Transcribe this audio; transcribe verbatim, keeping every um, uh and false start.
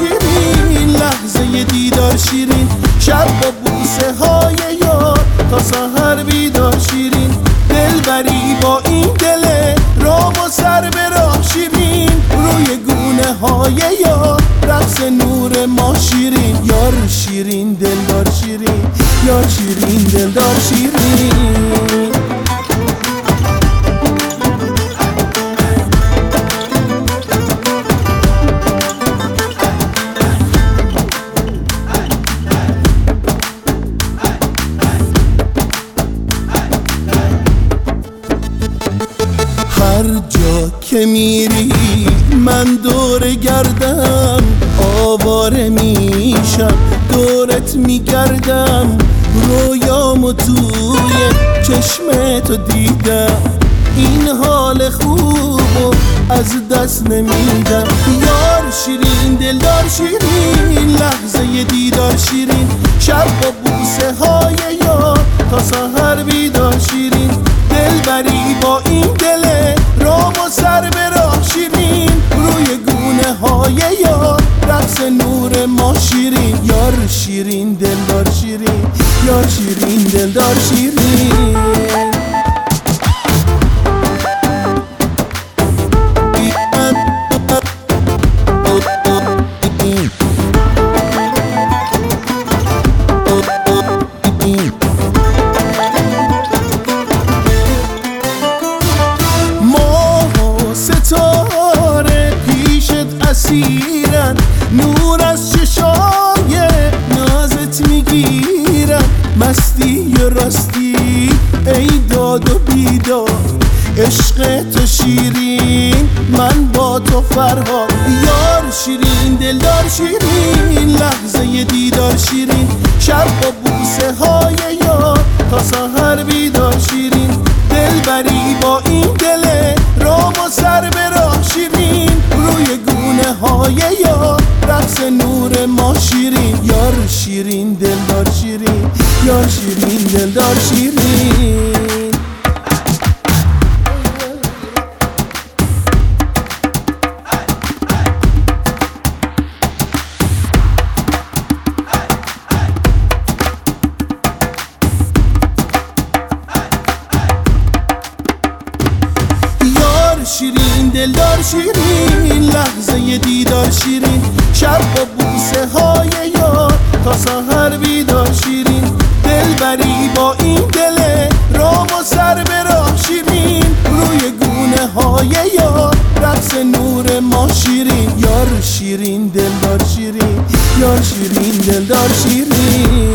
شیرین، لحظه دیدار شیرین، شب با بوسه های یار تا سحر بیدار شیرین، دلبری با این دل رام و سر به راه شیرین، روی گونه های یار رقص نور ما شیرین، یار شیرین دلدار شیرین، یار شیرین دلدار شیرین. هر جا که میری من دور گردم، آواره میشم دورت میگردم، رویامو توی چشم تو دیدم، این حال خوبو از دست نمیدم، یار شیرین دلدار شیرین، لحظه دیدار شیرین، شب با بوسه های یار تا سحر بیدار شیرین، دلبری با این دل رام و سر به راه شیرین، روی گونه های یار رقص نور ما شیرین، یار شیرین دلدار شیرین، یار شیرین دلدار شیرین. ستاره پیشت اسیرن، نور از چشای نازت میگیرن، مستی و راستی ای داد و بیداد، عشق تو شیرین من با تو فرهاد، یار شیرین دلدار شیرین، لحظه دیدار شیرین، شب با بوسه های یار تا سحر بیدار شیرین، دلبری با این دل رام و سر به راه شیرین، روی گونه های یار رقص نور ما شیرین، یار شیرین دلدار شیرین، یار شیرین دلدار شیرین. شیرین دلدار شیرین، لحظه دیدار شیرین، شب با بوسه های یار تا سحر بیدار شیرین، دلبری با این دل رام و سر به راه شیرین، روی گونه های یار رقص نور ما شیرین، یار شیرین دلدار شیرین، یار شیرین دلدار شیرین.